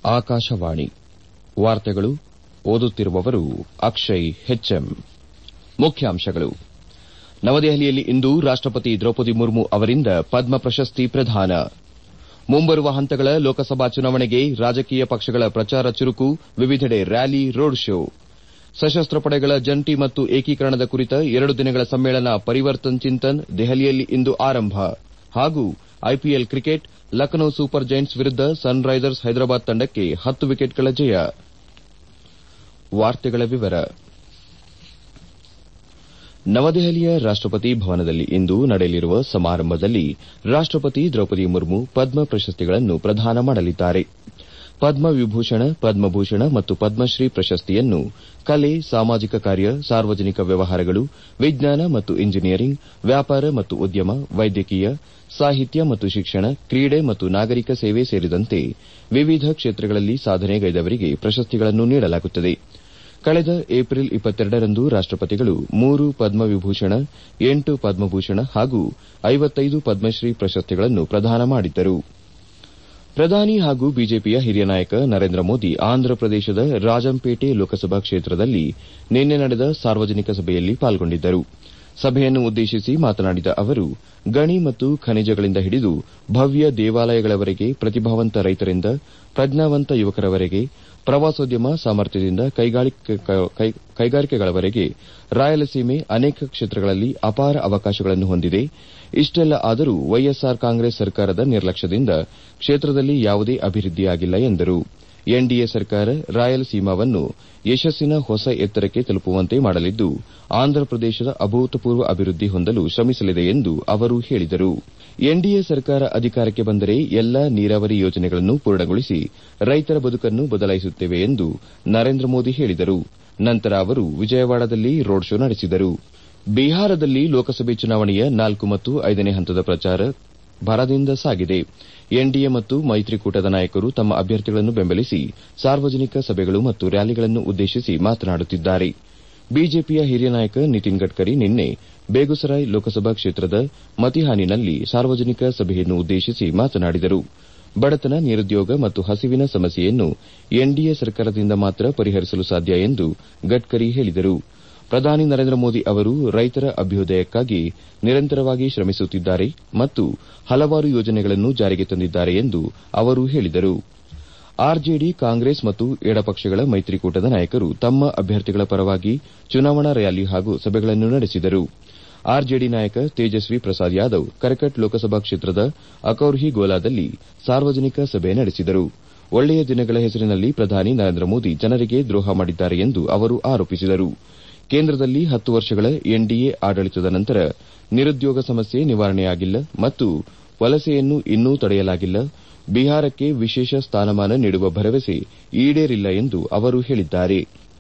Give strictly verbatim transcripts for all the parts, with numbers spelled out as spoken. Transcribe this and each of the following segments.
ಆಕಾಶವಾಣಿ ವಾರ್ತೆಗಳು ಓದುತ್ತಿರುವವರು ಅಕ್ಷಯ್ ಹೆಚ್ಎಂ ಮುಖ್ಯಾಂಶಗಳು ನವದೆಹಲಿಯಲ್ಲಿ ಇಂದು ರಾಷ್ಟಪತಿ ದ್ರೌಪದಿ ಮುರ್ಮು ಅವರಿಂದ ಪದ್ಮ ಪ್ರಶಸ್ತಿ ಪ್ರದಾನ ಮುಂಬರುವ ಹಂತಗಳ ಲೋಕಸಭಾ ಚುನಾವಣೆಗೆ ರಾಜಕೀಯ ಪಕ್ಷಗಳ ಪ್ರಚಾರ ಚುರುಕು ವಿವಿಧೆಡೆ ರ್ಯಾಲಿ ರೋಡ್ ಶೋ ಸಶಸ್ತ್ರ ಪಡೆಗಳ ಜಂಟಿ ಮತ್ತು ಏಕೀಕರಣದ ಕುರಿತ ಎರಡು ದಿನಗಳ ಸಮ್ಮೇಳನ ಪರಿವರ್ತನ್ ಚಿಂತನ್ ದೆಹಲಿಯಲ್ಲಿ ಇಂದು ಆರಂಭ ಹಾಗೂ IPL cricket Lucknow Super Giants ವಿರುದ್ದ ಸನ್ ರೈಸರ್ಸ್ ಹೈದರಾಬಾದ್ ತಂಡಕ್ಕೆ ಹತ್ತು ವಿಕೆಟ್ಗಳ ಜಯ ನವದೆಹಲಿಯ ರಾಷ್ಟಪತಿ ಭವನದಲ್ಲಿ ಇಂದು ನಡೆಯಲಿರುವ ಸಮಾರಂಭದಲ್ಲಿ ರಾಷ್ಟಪತಿ ದ್ರೌಪದಿ ಮುರ್ಮು ಪದ್ಮ ಪ್ರಶಸ್ತಿಗಳನ್ನು ಪ್ರದಾನ ಮಾಡಲಿದ್ದಾರೆ ಪದ್ಮ ವಿಭೂಷಣ ಪದ್ಮಭೂಷಣ ಮತ್ತು ಪದ್ಮಶ್ರೀ ಪ್ರಶಸ್ತಿಯನ್ನು ಕಲೆ ಸಾಮಾಜಿಕ ಕಾರ್ಯ ಸಾರ್ವಜನಿಕ ವ್ಯವಹಾರಗಳು ವಿಜ್ಞಾನ ಮತ್ತು ಇಂಜಿನಿಯರಿಂಗ್ ವ್ಯಾಪಾರ ಮತ್ತು ಉದ್ಯಮ ವೈದ್ಯಕೀಯ ಸಾಹಿತ್ಯ ಮತ್ತು ಶಿಕ್ಷಣ ಕ್ರೀಡೆ ಮತ್ತು ನಾಗರಿಕ ಸೇವೆ ಸೇರಿದಂತೆ ವಿವಿಧ ಕ್ಷೇತ್ರಗಳಲ್ಲಿ ಸಾಧನೆಗೈದವರಿಗೆ ಪ್ರಶಸ್ತಿಗಳನ್ನು ನೀಡಲಾಗುತ್ತದೆ ಕಳೆದ ಏಪ್ರಿಲ್ ಇಪ್ಪತ್ತೆರಡರಂದು ರಾಷ್ಟಪತಿಗಳು ಮೂರು ಪದ್ಮವಿಭೂಷಣ ಎಂಟು ಪದ್ಮಭೂಷಣ ಹಾಗೂ ಐವತ್ತೈದು ಪದ್ಮಶ್ರೀ ಪ್ರಶಸ್ತಿಗಳನ್ನು ಪ್ರದಾನ ಮಾಡಿದ್ದರು ಪ್ರಧಾನಿ ಹಾಗೂ ಬಿಜೆಪಿಯ ಹಿರಿಯ ನಾಯಕ ನರೇಂದ್ರ ಮೋದಿ ಆಂಧ್ರಪ್ರದೇಶದ ರಾಜಂಪೇಟೆ ಲೋಕಸಭಾ ಕ್ಷೇತ್ರದಲ್ಲಿ ನಿನ್ನೆ ನಡೆದ ಸಾರ್ವಜನಿಕ ಸಭೆಯಲ್ಲಿ ಪಾಲ್ಗೊಂಡಿದ್ದರು ಸಭೆಯನ್ನು ಉದ್ದೇಶಿಸಿ ಮಾತನಾಡಿದ ಅವರು ಗಣಿ ಮತ್ತು ಖನಿಜಗಳಿಂದ ಹಿಡಿದು ಭವ್ಯ ದೇವಾಲಯಗಳವರೆಗೆ ಪ್ರತಿಭಾವಂತ ರೈತರಿಂದ ಪ್ರಜ್ಞಾವಂತ ಯುವಕರವರೆಗೆ ಪ್ರವಾಸೋದ್ಯಮ ಸಾಮರ್ಥ್ಯದಿಂದ ಕೈಗಾರಿಕೆಗಳವರೆಗೆ ರಾಯಲಸೀಮೆ ಅನೇಕ ಕ್ಷೇತ್ರಗಳಲ್ಲಿ ಅಪಾರ ಅವಕಾಶಗಳನ್ನು ಹೊಂದಿದೆ ಇಷ್ಟೆಲ್ಲ ಆದರೂ ವೈಎಸ್ಆರ್ ಕಾಂಗ್ರೆಸ್ ಸರ್ಕಾರದ ನಿರ್ಲಕ್ಷ್ಯದಿಂದ ಕ್ಷೇತ್ರದಲ್ಲಿ ಯಾವುದೇ ಅಭಿವೃದ್ಧಿಯಾಗಿಲ್ಲ ಎಂದರು ಎನ್ಡಿಎ ಸರ್ಕಾರ ರಾಯಲಸೀಮಾವನ್ನು ಯಶಸ್ಸಿನ ಹೊಸ ಎತ್ತರಕ್ಕೆ ತಲುಪುವಂತೆ ಮಾಡಲಿದ್ದು ಆಂಧ್ರಪ್ರದೇಶದ ಅಭೂತಪೂರ್ವ ಅಭಿವೃದ್ಧಿ ಹೊಂದಲು ಶ್ರಮಿಸಲಿದೆ ಎಂದು ಅವರು ಹೇಳಿದರು ಎನ್ಡಿಎ ಸರ್ಕಾರ ಅಧಿಕಾರಕ್ಕೆ ಬಂದರೆ ಎಲ್ಲಾ ನೀರಾವರಿ ಯೋಜನೆಗಳನ್ನು ಪೂರ್ಣಗೊಳಿಸಿ ರೈತರ ಬದುಕನ್ನು ಬದಲಾಯಿಸುತ್ತೇವೆ ಎಂದು ನರೇಂದ್ರ ಮೋದಿ ಹೇಳಿದರು ನಂತರ ಅವರು ವಿಜಯವಾಡದಲ್ಲಿ ರೋಡ್ ಶೋ ನಡೆಸಿದರು ಬಿಹಾರದಲ್ಲಿ ಲೋಕಸಭೆ ಚುನಾವಣೆಯ ನಾಲ್ಕು ಮತ್ತು ಐದನೇ ಹಂತದ ಪ್ರಚಾರ ಭರದಿಂದ ಸಾಗಿದೆ ಎನ್ಡಿಎ ಮತ್ತು ಮೈತ್ರಿಕೂಟದ ನಾಯಕರು ತಮ್ಮ ಅಭ್ಯರ್ಥಿಗಳನ್ನು ಬೆಂಬಲಿಸಿ ಸಾರ್ವಜನಿಕ ಸಭೆಗಳು ಮತ್ತು ರ್ಯಾಲಿಗಳನ್ನು ಉದ್ದೇಶಿಸಿ ಮಾತನಾಡುತ್ತಿದ್ದಾರೆ ಬಿಜೆಪಿಯ ಹಿರಿಯ ನಾಯಕ ನಿತಿನ್ ಗಡ್ಕರಿ ನಿನ್ನೆ ಬೇಗುಸರಾಯ್ ಲೋಕಸಭಾ ಕ್ಷೇತ್ರದ ಮತಿಹಾನಿನಲ್ಲಿ ಸಾರ್ವಜನಿಕ ಸಭೆಯನ್ನು ಉದ್ದೇಶಿಸಿ ಮಾತನಾಡಿದರು ಬಡತನ ನಿರುದ್ಯೋಗ ಮತ್ತು ಹಸಿವಿನ ಸಮಸ್ಯೆಯನ್ನು ಎನ್ಡಿಎ ಸರ್ಕಾರದಿಂದ ಮಾತ್ರ ಪರಿಹರಿಸಲು ಸಾಧ್ಯ ಎಂದು ಗಡ್ಕರಿ ಹೇಳಿದರು ಪ್ರಧಾನಿ ನರೇಂದ್ರ ಮೋದಿ ಅವರು ರೈತರ ಅಭ್ಯುದಯಕ್ಕಾಗಿ ನಿರಂತರವಾಗಿ ಶ್ರಮಿಸುತ್ತಿದ್ದಾರೆ ಮತ್ತು ಹಲವಾರು ಯೋಜನೆಗಳನ್ನು ಜಾರಿಗೆ ತಂದಿದ್ದಾರೆ ಎಂದು ಅವರು ಹೇಳಿದರು ಆರ್ಜೆಡಿ ಕಾಂಗ್ರೆಸ್ ಮತ್ತು ಎಡಪಕ್ಷಗಳ ಮೈತ್ರಿಕೂಟದ ನಾಯಕರು ತಮ್ಮ ಅಭ್ಯರ್ಥಿಗಳ ಪರವಾಗಿ ಚುನಾವಣಾ ರ್ಯಾಲಿ ಹಾಗೂ ಸಭೆಗಳನ್ನು ನಡೆಸಿದರು ಆರ್ಜೆಡಿ ನಾಯಕ ತೇಜಸ್ವಿ ಪ್ರಸಾದ್ ಯಾದವ್ ಕರಕಟ್ ಲೋಕಸಭಾ ಕ್ಷೇತ್ರದ ಅಕೌರ್ಹಿ ಗೋಲಾದಲ್ಲಿ ಸಾರ್ವಜನಿಕ ಸಭೆ ನಡೆಸಿದರು ಒಳ್ಳೆಯ ದಿನಗಳ ಹೆಸರಿನಲ್ಲಿ ಪ್ರಧಾನಿ ನರೇಂದ್ರ ಮೋದಿ ಜನರಿಗೆ ದ್ರೋಹ ಮಾಡಿದ್ದಾರೆ ಎಂದು ಅವರು ಆರೋಪಿಸಿದರು ಕೇಂದ್ರದಲ್ಲಿ ಹತ್ತು ವರ್ಷಗಳ ಎನ್ಡಿಎ ಆಡಳಿತದ ನಂತರ ನಿರುದ್ಯೋಗ ಸಮಸ್ಯೆ ನಿವಾರಣೆಯಾಗಿಲ್ಲ ಮತ್ತು ವಲಸೆಯನ್ನು ಇನ್ನೂ ತಡೆಯಲಾಗಿಲ್ಲ ಬಿಹಾರಕ್ಕೆ ವಿಶೇಷ ಸ್ಥಾನಮಾನ ನೀಡುವ ಭರವಸೆ ಈಡೇರಿಲ್ಲ ಎಂದು ಅವರು ಹೇಳಿದ್ದಾರೆ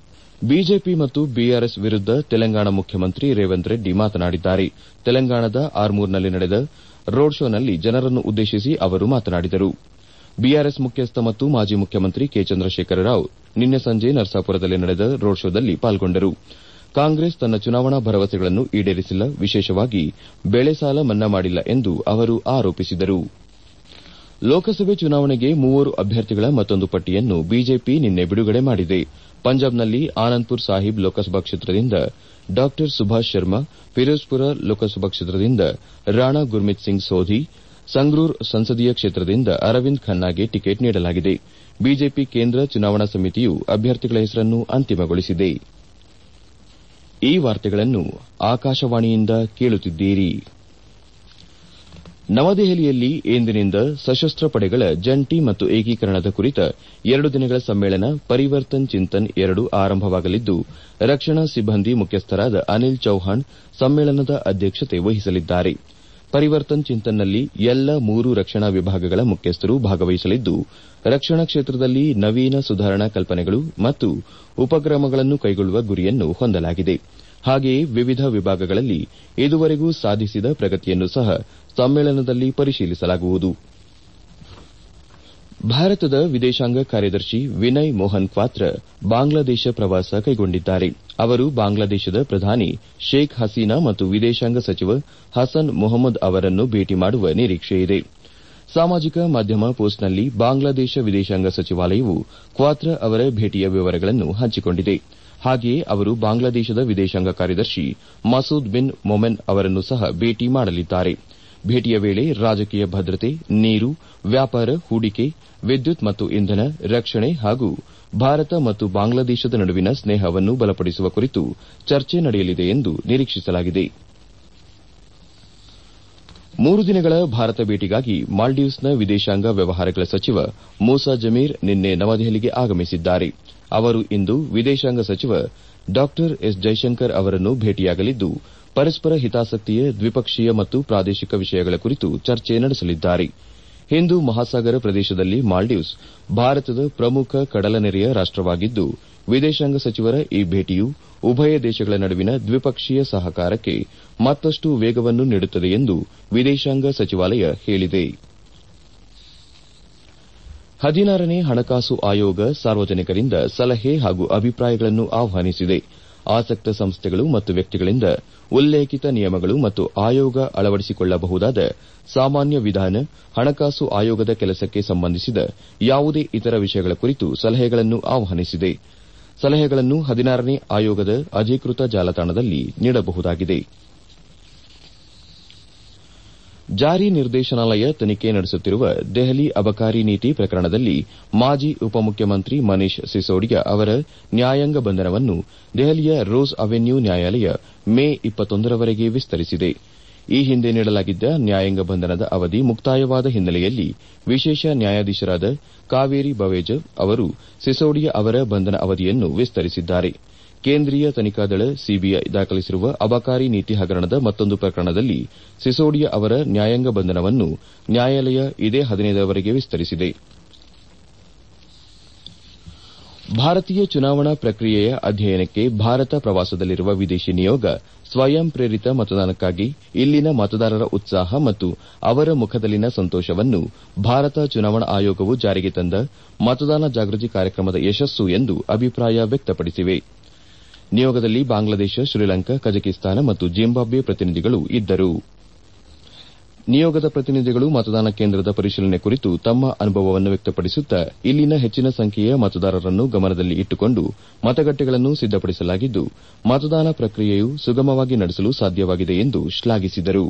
ಬಿಜೆಪಿ ಮತ್ತು ಬಿಆರ್ಎಸ್ ವಿರುದ್ದ ತೆಲಂಗಾಣ ಮುಖ್ಯಮಂತ್ರಿ ರೇವಂತ್ ರೆಡ್ಡಿ ಮಾತನಾಡಿದ್ದಾರೆ ತೆಲಂಗಾಣದ ಆರ್ಮೂರ್ನಲ್ಲಿ ನಡೆದ ರೋಡ್ ಶೋನಲ್ಲಿ ಜನರನ್ನು ಉದ್ದೇಶಿಸಿ ಅವರು ಮಾತನಾಡಿದರು ಬಿಆರ್ಎಸ್ ಮುಖ್ಯಸ್ಥ ಮತ್ತು ಮಾಜಿ ಮುಖ್ಯಮಂತ್ರಿ ಕೆ ಚಂದ್ರಶೇಖರ ರಾವ್ ನಿನ್ನೆ ಸಂಜೆ ನರಸಾಪುರದಲ್ಲಿ ನಡೆದ ರೋಡ್ ಶೋದಲ್ಲಿ ಪಾಲ್ಗೊಂಡರು ಕಾಂಗ್ರೆಸ್ ತನ್ನ ಚುನಾವಣಾ ಭರವಸೆಗಳನ್ನು ಈಡೇರಿಸಿಲ್ಲ ವಿಶೇಷವಾಗಿ ಬೆಳೆ ಸಾಲ ಮನ್ನಾ ಮಾಡಿಲ್ಲ ಎಂದು ಅವರು ಆರೋಪಿಸಿದರು ಲೋಕಸಭೆ ಚುನಾವಣೆಗೆ ಮೂವರು ಅಭ್ಯರ್ಥಿಗಳ ಮತ್ತೊಂದು ಪಟ್ಟಿಯನ್ನು ಬಿಜೆಪಿ ನಿನ್ನೆ ಬಿಡುಗಡೆ ಮಾಡಿದೆ ಪಂಜಾಬ್ನಲ್ಲಿ ಆನಂದ್ಪುರ್ ಸಾಹಿಬ್ ಲೋಕಸಭಾ ಕ್ಷೇತ್ರದಿಂದ ಡಾ ಸುಭಾಷ್ ಶರ್ಮಾ ಫಿರೋಜ್ಪುರ ಲೋಕಸಭಾ ಕ್ಷೇತ್ರದಿಂದ ರಾಣಾ ಗುರ್ಮಿತ್ ಸಿಂಗ್ ಸೋಧಿ ಸಂಗ್ರೂರ್ ಸಂಸದೀಯ ಕ್ಷೇತ್ರದಿಂದ ಅರವಿಂದ್ ಖನ್ನಾಗೆ ಟಿಕೆಟ್ ನೀಡಲಾಗಿದೆ ಬಿಜೆಪಿ ಕೇಂದ್ರ ಚುನಾವಣಾ ಸಮಿತಿಯು ಅಭ್ಯರ್ಥಿಗಳ ಹೆಸರನ್ನು ಅಂತಿಮಗೊಳಿಸಿದೆ ಈ ವಾರ್ತೆಗಳನ್ನು ಆಕಾಶವಾಣಿಯಿಂದ ಕೇಳುತ್ತಿದ್ದೀರಿ ನವದೆಹಲಿಯಲ್ಲಿ ಇಂದಿನಿಂದ ಸಶಸ್ತ್ರ ಪಡೆಗಳ ಜಂಟಿ ಮತ್ತು ಏಕೀಕರಣದ ಕುರಿತ ಎರಡು ದಿನಗಳ ಸಮ್ಮೇಳನ ಪರಿವರ್ತನ್ ಚಿಂತನ್ ಎರಡು ಆರಂಭವಾಗಲಿದ್ದು ರಕ್ಷಣಾ ಸಿಬ್ಬಂದಿ ಮುಖ್ಯಸ್ಥರಾದ ಅನಿಲ್ ಚೌಹಾಣ್ ಸಮ್ಮೇಳನದ ಅಧ್ಯಕ್ಷತೆ ವಹಿಸಲಿದ್ದಾರೆ ಪರಿವರ್ತನ್ ಚಿಂತನ್ನಲ್ಲಿ ಎಲ್ಲ ಮೂರು ರಕ್ಷಣಾ ವಿಭಾಗಗಳ ಮುಖ್ಯಸ್ಥರು ಭಾಗವಹಿಸಲಿದ್ದು ರಕ್ಷಣಾ ಕ್ಷೇತ್ರದಲ್ಲಿ ನವೀನ ಸುಧಾರಣಾ ಕಲ್ಪನೆಗಳು ಮತ್ತು ಉಪಕ್ರಮಗಳನ್ನು ಕೈಗೊಳ್ಳುವ ಗುರಿಯನ್ನು ಹೊಂದಲಾಗಿದೆ ಹಾಗೆಯೇ ವಿವಿಧ ವಿಭಾಗಗಳಲ್ಲಿ ಇದುವರೆಗೂ ಸಾಧಿಸಿದ ಪ್ರಗತಿಯನ್ನು ಸಹ ಸಮ್ಮೇಳನದಲ್ಲಿ ಪರಿಶೀಲಿಸಲಾಗುವುದು ಭಾರತದ ವಿದೇಶಾಂಗ ಕಾರ್ಯದರ್ಶಿ ವಿನಯ್ ಮೋಹನ್ ಕ್ವಾತ್ರ ಬಾಂಗ್ಲಾದೇಶ ಪ್ರವಾಸ ಕೈಗೊಂಡಿದ್ದಾರೆ ಅವರು ಬಾಂಗ್ಲಾದೇಶದ ಪ್ರಧಾನಿ ಶೇಖ್ ಹಸೀನಾ ಮತ್ತು ವಿದೇಶಾಂಗ ಸಚಿವ ಹಸನ್ ಮೊಹಮ್ಮದ್ ಅವರನ್ನು ಭೇಟಿ ಮಾಡುವ ನಿರೀಕ್ಷೆಯಿದೆ ಸಾಮಾಜಿಕ ಮಾಧ್ಯಮ ಪೋಸ್ಟ್ನಲ್ಲಿ ಬಾಂಗ್ಲಾದೇಶ ವಿದೇಶಾಂಗ ಸಚಿವಾಲಯವು ಕ್ವಾತ್ರ ಅವರ ಭೇಟಿಯ ವಿವರಗಳನ್ನು ಹಂಚಿಕೊಂಡಿದೆ. ಹಾಗೆಯೇ ಅವರು ಬಾಂಗ್ಲಾದೇಶದ ವಿದೇಶಾಂಗ ಕಾರ್ಯದರ್ಶಿ ಮಸೂದ್ ಬಿನ್ ಮೊಮೆನ್ ಅವರನ್ನು ಸಹ ಭೇಟಿ ಮಾಡಲಿದ್ದಾರೆ. ಭೇಟಿಯ ವೇಳೆ ರಾಜಕೀಯ ಭದ್ರತೆ, ನೀರು, ವ್ಯಾಪಾರ, ಹೂಡಿಕೆ, ವಿದ್ಯುತ್ ಮತ್ತು ಇಂಧನ, ರಕ್ಷಣೆ ಹಾಗೂ ಭಾರತ ಮತ್ತು ಬಾಂಗ್ಲಾದೇಶದ ನಡುವಿನ ಸ್ನೇಹವನ್ನು ಬಲಪಡಿಸುವ ಕುರಿತು ಚರ್ಚೆ ನಡೆಯಲಿದೆ ಎಂದು ನಿರೀಕ್ಷಿಸಲಾಗಿದೆ. ಮೂರು ದಿನಗಳ ಭಾರತ ಭೇಟಿಗಾಗಿ ಮಾಲ್ಡೀವ್ಸ್ನ ವಿದೇಶಾಂಗ ವ್ಯವಹಾರಗಳ ಸಚಿವ ಮೂಸಾ ಜಮೀರ್ ನಿನ್ನೆ ನವದೆಹಲಿಗೆ ಆಗಮಿಸಿದ್ದಾರೆ. ಅವರು ಇಂದು ವಿದೇಶಾಂಗ ಸಚಿವ ಡಾ ಎಸ್ ಜೈಶಂಕರ್ ಅವರನ್ನು ಭೇಟಿಯಾಗಲಿದ್ದು, ಪರಸ್ಪರ ಹಿತಾಸಕ್ತಿಯ ದ್ವಿಪಕ್ಷೀಯ ಮತ್ತು ಪ್ರಾದೇಶಿಕ ವಿಷಯಗಳ ಕುರಿತು ಚರ್ಚೆ ನಡೆಸಲಿದ್ದಾರೆ. ಹಿಂದೂ ಮಹಾಸಾಗರ ಪ್ರದೇಶದಲ್ಲಿ ಮಾಲ್ಡೀವ್ಸ್ ಭಾರತದ ಪ್ರಮುಖ ಕಡಲನೆರೆಯ ರಾಷ್ಟವಾಗಿದ್ದು, ವಿದೇಶಾಂಗ ಸಚಿವರ ಈ ಭೇಟಿಯು ಉಭಯ ದೇಶಗಳ ನಡುವಿನ ದ್ವಿಪಕ್ಷೀಯ ಸಹಕಾರಕ್ಕೆ ಮತ್ತಷ್ಟು ವೇಗವನ್ನು ನೀಡುತ್ತದೆ ಎಂದು ವಿದೇಶಾಂಗ ಸಚಿವಾಲಯ ಹೇಳಿದೆ. ಹದಿನಾರನೇ ಹಣಕಾಸು ಆಯೋಗ ಸಾರ್ವಜನಿಕರಿಂದ ಸಲಹೆ ಹಾಗೂ ಅಭಿಪ್ರಾಯಗಳನ್ನು ಆಹ್ವಾನಿಸಿದೆ. ಆಸಕ್ತ ಸಂಸ್ಥೆಗಳು ಮತ್ತು ವ್ಯಕ್ತಿಗಳಿಂದ ಉಲ್ಲೇಖಿತ ನಿಯಮಗಳು ಮತ್ತು ಆಯೋಗ ಅಳವಡಿಸಿಕೊಳ್ಳಬಹುದಾದ ಸಾಮಾನ್ಯ ವಿಧಾನ, ಹಣಕಾಸು ಆಯೋಗದ ಕೆಲಸಕ್ಕೆ ಸಂಬಂಧಿಸಿದ ಯಾವುದೇ ಇತರ ವಿಷಯಗಳ ಕುರಿತು ಸಲಹೆಗಳನ್ನು ಆಹ್ವಾನಿಸಿದೆ. ಸಲಹೆಗಳನ್ನು ಹದಿನಾರನೇ ಆಯೋಗದ ಅಧಿಕೃತ ಜಾಲತಾಣದಲ್ಲಿ ನೀಡಬಹುದಾಗಿದೆ. ಜಾರಿ ನಿರ್ದೇಶನಾಲಯ ತನಿಖೆ ನಡೆಸುತ್ತಿರುವ ದೆಹಲಿ ಅಬಕಾರಿ ನೀತಿ ಪ್ರಕರಣದಲ್ಲಿ ಮಾಜಿ ಉಪಮುಖ್ಯಮಂತ್ರಿ ಮನೀಶ್ ಸಿಸೋಡಿಯಾ ಅವರ ನ್ಯಾಯಾಂಗ ಬಂಧನವನ್ನು ದೆಹಲಿಯ ರೋಸ್ ಅವೆನ್ಯೂ ನ್ಯಾಯಾಲಯ ಮೇ ಇಪ್ಪತ್ತೊಂದರವರೆಗೆ ವಿಸ್ತರಿಸಿದೆ. ಈ ಹಿಂದೆ ನೀಡಲಾಗಿದ್ದ ನ್ಯಾಯಾಂಗ ಬಂಧನದ ಅವಧಿ ಮುಕ್ತಾಯವಾದ ಹಿನ್ನೆಲೆಯಲ್ಲಿ ವಿಶೇಷ ನ್ಯಾಯಾಧೀಶರಾದ ಕಾವೇರಿ ಬವೇಜ ಅವರು ಸಿಸೋಡಿಯಾ ಅವರ ಬಂಧನ ಅವಧಿಯನ್ನು ವಿಸ್ತರಿಸಿದ್ದಾರೆ. ಕೇಂದ್ರೀಯ ತನಿಖಾ ದಳ ಸಿಬಿಐ ದಾಖಲಿಸಿರುವ ಅಬಕಾರಿ ನೀತಿ ಹಗರಣದ ಮತ್ತೊಂದು ಪ್ರಕರಣದಲ್ಲಿ ಸಿಸೋಡಿಯಾ ಅವರ ನ್ಯಾಯಾಂಗ ಬಂಧನವನ್ನು ನ್ಯಾಯಾಲಯ ಇದೇ ಹದಿನೈದರವರೆಗೆ ವಿಸ್ತರಿಸಿದೆ. ಭಾರತೀಯ ಚುನಾವಣಾ ಪ್ರಕ್ರಿಯೆಯ ಅಧ್ಯಯನಕ್ಕೆ ಭಾರತ ಪ್ರವಾಸದಲ್ಲಿರುವ ವಿದೇಶಿ ನಿಯೋಗ ಸ್ವಯಂ ಪ್ರೇರಿತ ಮತದಾನಕ್ಕಾಗಿ ಇಲ್ಲಿನ ಮತದಾರರ ಉತ್ಸಾಹ ಮತ್ತು ಅವರ ಮುಖದಲ್ಲಿನ ಸಂತೋಷವನ್ನು ಭಾರತ ಚುನಾವಣಾ ಆಯೋಗವು ಜಾರಿಗೆ ತಂದ ಮತದಾನ ಜಾಗೃತಿ ಕಾರ್ಯಕ್ರಮದ ಯಶಸ್ಸು ಎಂದು ಅಭಿಪ್ರಾಯ ವ್ಯಕ್ತಪಡಿಸಿವೆ. ನಿಯೋಗದಲ್ಲಿ ಬಾಂಗ್ಲಾದೇಶ, ಶ್ರೀಲಂಕಾ, ಕಜಕಿಸ್ತಾನ ಮತ್ತು ಜಿಂಬಾಬ್ವೆ ಪ್ರತಿನಿಧಿಗಳು ಇದ್ದರು. ನಿಯೋಗದ ಪ್ರತಿನಿಧಿಗಳು ಮತದಾನ ಕೇಂದ್ರದ ಪರಿಶೀಲನೆ ಕುರಿತು ತಮ್ಮ ಅನುಭವವನ್ನು ವ್ಯಕ್ತಪಡಿಸುತ್ತಾ ಇಲ್ಲಿನ ಹೆಚ್ಚಿನ ಸಂಖ್ಯೆಯ ಮತದಾರರನ್ನು ಗಮನದಲ್ಲಿ ಇಟ್ಟುಕೊಂಡು ಮತಗಟ್ಟೆಗಳನ್ನು ಸಿದ್ದಪಡಿಸಲಾಗಿದ್ದು, ಮತದಾನ ಪ್ರಕ್ರಿಯೆಯು ಸುಗಮವಾಗಿ ನಡೆಸಲು ಸಾಧ್ಯವಾಗಿದೆ ಎಂದು ಶ್ಲಾಘಿಸಿದರು.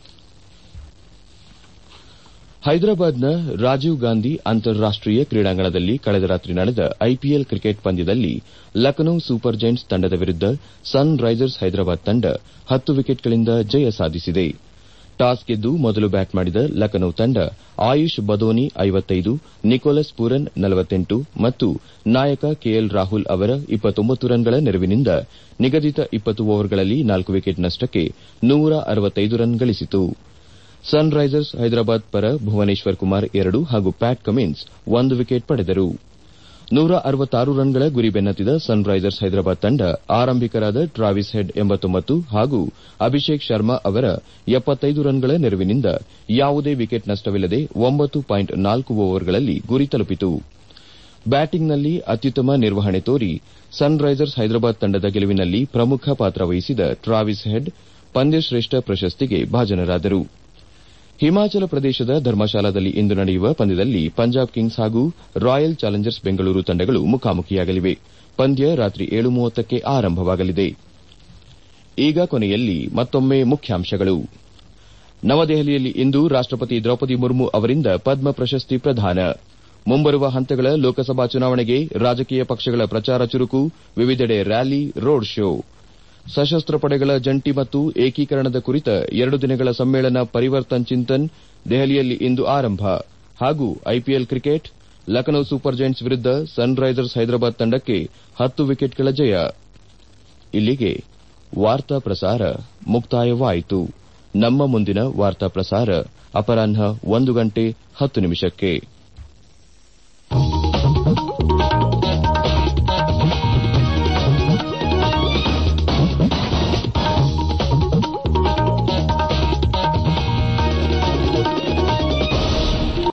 ಹೈದರಾಬಾದ್ನ ರಾಜೀವ್ ಗಾಂಧಿ ಅಂತಾರಾಷ್ಟೀಯ ಕ್ರೀಡಾಂಗಣದಲ್ಲಿ ಕಳೆದ ರಾತ್ರಿ ನಡೆದ ಐಪಿಎಲ್ ಕ್ರಿಕೆಟ್ ಪಂದ್ಯದಲ್ಲಿ ಲಖನೌ ಸೂಪರ್ ಜೈಂಟ್ಸ್ ತಂಡದ ವಿರುದ್ದ ಸನ್ ರೈಸರ್ಸ್ ಹೈದರಾಬಾದ್ ತಂಡ ಹತ್ತು ವಿಕೆಟ್ಗಳಿಂದ ಜಯ ಸಾಧಿಸಿದೆ. ಟಾಸ್ ಗೆದ್ದು ಮೊದಲು ಬ್ಯಾಟ್ ಮಾಡಿದ ಲಖನೌ ತಂಡ ಆಯುಷ್ ಬದೋನಿ ಐವತ್ತೈದು, ನಿಕೋಲಸ್ ಪೂರನ್ ನಲವತ್ತೆಂಟು ಮತ್ತು ನಾಯಕ ಕೆಎಲ್ ರಾಹುಲ್ ಅವರ ಇಪ್ಪತ್ತೊಂಬತ್ತು ರನ್ಗಳ ನೆರವಿನಿಂದ ನಿಗದಿತ ಇಪ್ಪತ್ತು ಓವರ್ಗಳಲ್ಲಿ ನಾಲ್ಕು ವಿಕೆಟ್ ನಷ್ಟಕ್ಕೆ ನೂರ ಅರವತ್ತೈದು ರನ್ ಗಳಿಸಿತು. ಸನ್ ರೈಸರ್ಸ್ ಹೈದರಾಬಾದ್ ಪರ ಭುವನೇಶ್ವರ್ ಕುಮಾರ್ ಎರಡು ಹಾಗೂ ಪ್ಯಾಟ್ ಕಮಿನ್ಸ್ ಒಂದು ವಿಕೆಟ್ ಪಡೆದರು. ನೂರ ಅರವತ್ತಾರು ರನ್ಗಳ ಗುರಿ ಬೆನ್ನತ್ತಿದ ಸನ್ ರೈಸರ್ಸ್ ಹೈದರಾಬಾದ್ ತಂಡ ಆರಂಭಿಕರಾದ ಟ್ರಾವಿಸ್ ಹೆಡ್ ಎಂಬತ್ತೊಂಬತ್ತು ಹಾಗೂ ಅಭಿಷೇಕ್ ಶರ್ಮಾ ಅವರ ಎಪ್ಪತ್ತೈದು ರನ್ಗಳ ನೆರವಿನಿಂದ ಯಾವುದೇ ವಿಕೆಟ್ ನಷ್ಟವಿಲ್ಲದೆ ಒಂಬತ್ತು ಪಾಯಿಂಟ್ ನಾಲ್ಕು ಓವರ್ಗಳಲ್ಲಿ ಗುರಿ ತಲುಪಿತು. ಬ್ಯಾಟಿಂಗ್ನಲ್ಲಿ ಅತ್ಯುತ್ತಮ ನಿರ್ವಹಣೆ ತೋರಿ ಸನ್ ರೈಸರ್ಸ್ ಹೈದರಾಬಾದ್ ತಂಡದ ಗೆಲುವಿನಲ್ಲಿ ಪ್ರಮುಖ ಪಾತ್ರ ವಹಿಸಿದ ಟ್ರಾವಿಸ್ ಹೆಡ್ ಪಂದ್ಯಶ್ರೇಷ್ಠ ಪ್ರಶಸ್ತಿಗೆ ಭಾಜನರಾದರು. ಹಿಮಾಚಲ ಪ್ರದೇಶದ ಧರ್ಮಶಾಲಾದಲ್ಲಿ ಇಂದು ನಡೆಯುವ ಪಂದ್ಯದಲ್ಲಿ ಪಂಜಾಬ್ ಕಿಂಗ್ಸ್ ಹಾಗೂ ರಾಯಲ್ ಚಾಲೆಂಜರ್ಸ್ ಬೆಂಗಳೂರು ತಂಡಗಳು ಮುಖಾಮುಖಿಯಾಗಲಿವೆ. ಪಂದ್ಯ ರಾತ್ರಿ ಏಳು ಮೂವತ್ತಕ್ಕೆ ಆರಂಭವಾಗಲಿದೆ. ಈಗ ಕೊನೆಯಲ್ಲಿ ಮತ್ತೊಮ್ಮೆ ಮುಖ್ಯಾಂಶಗಳು. ನವದೆಹಲಿಯಲ್ಲಿ ಇಂದು ರಾಷ್ಟಪತಿ ದ್ರೌಪದಿ ಮುರ್ಮು ಅವರಿಂದ ಪದ್ಮ ಪ್ರಶಸ್ತಿ ಪ್ರದಾನ. ಮುಂಬರುವ ಹಂತಗಳ ಲೋಕಸಭಾ ಚುನಾವಣೆಗೆ ರಾಜಕೀಯ ಪಕ್ಷಗಳ ಪ್ರಚಾರ ಚುರುಕು, ವಿವಿಧೆಡೆ ರ್ಯಾಲಿ, ರೋಡ್ ಶೋ. ಸಶಸ್ತ್ರ ಪಡೆಗಳ ಜಂಟಿ ಮತ್ತು ಏಕೀಕರಣದ ಕುರಿತ ಎರಡು ದಿನಗಳ ಸಮ್ಮೇಳನ ಪರಿವರ್ತನ್ ಚಿಂತನ್ ದೆಹಲಿಯಲ್ಲಿ ಇಂದು ಆರಂಭ. ಹಾಗೂ IPL cricket, Lucknow Super Giants ವಿರುದ್ದ ಸನ್ ರೈಸರ್ಸ್ ಹೈದರಾಬಾದ್ ತಂಡಕ್ಕೆ ಹತ್ತು ವಿಕೆಟ್ಗಳ ಜಯ. ಇಲ್ಲಿಗೆ ವಾರ್ತಾ ಪ್ರಸಾರ ಮುಕ್ತಾಯವಾಯಿತು. ನಮ್ಮ ಮುಂದಿನ ವಾರ್ತಾ ಪ್ರಸಾರ ಅಪರಾಹ್ನ ಒಂದು ಗಂಟೆ ಹತ್ತು ನಿಮಿಷಕ್ಕೆ.